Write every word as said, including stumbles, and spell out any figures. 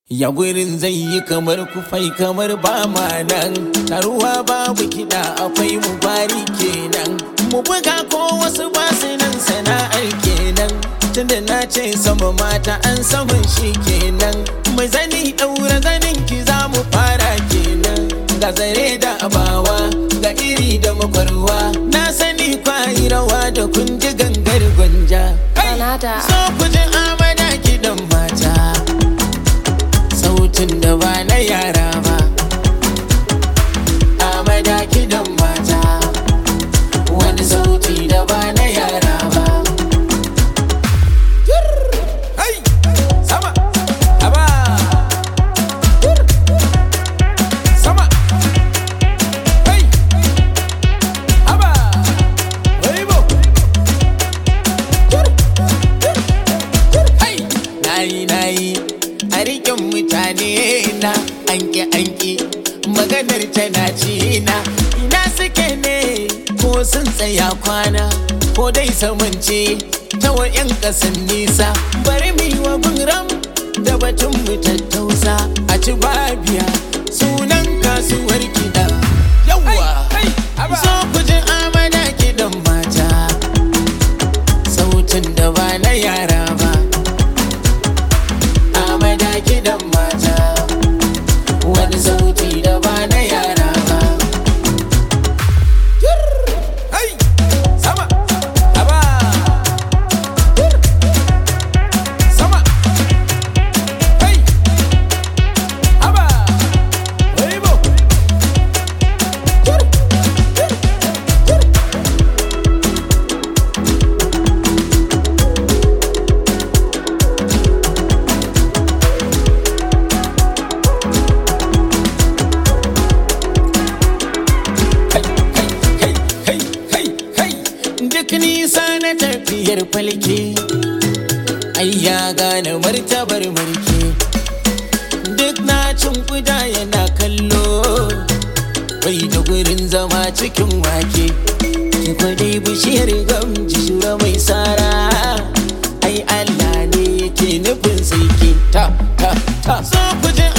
Ya gurin zai yi kamar kufai kamar ba ma nan, taruwa babu kiɗa akwai mu bari kenan. Mu buga ko wasu basu nan sana'ar kenan, tunda na ce sama mata an saman shi kenan. Mai zani ɗaura zanin ki za mu fara kenan. Ga zare da abawa ga iri da makwarwa, na sani kwayi rawa da kun ji gangar gwanja. So ku ji amana kiɗan mata, sautin da ba na yara ba. Amada kiɗan mata, wani sauti da ba na yara ba. Hey! Sama! Aba! Sama! Hey! Aba! Waibo! Hey! Nayi nayi a rikin mutane na anki-anki, maganar tana ci na. Ina suke ne ko sun tsaya kwana, ko dai samance ta wa'yan ƙasan nisa. Bari mu yi wa gungram da batun mu tattausa, a ci babiya sunan kasuwar kiɗa. Yawwa! So ku ji amana kiɗan mata, sautin da ba na yara ba. Amada kiɗan mata, wani sauti da ba na yara ba. Hey! Sama! Aba! Sama! Hey! Aba! Waibo! Duk nisa na tafiyar falke, ai ya gane martabar marke. Duk na cin kuda yana kallo, bai da gurin zama cikin wake. Ki kwadai bishiyar gamji shura mai sara, ai Allah ne yake nufin sai ke ta ta ta. So ku ji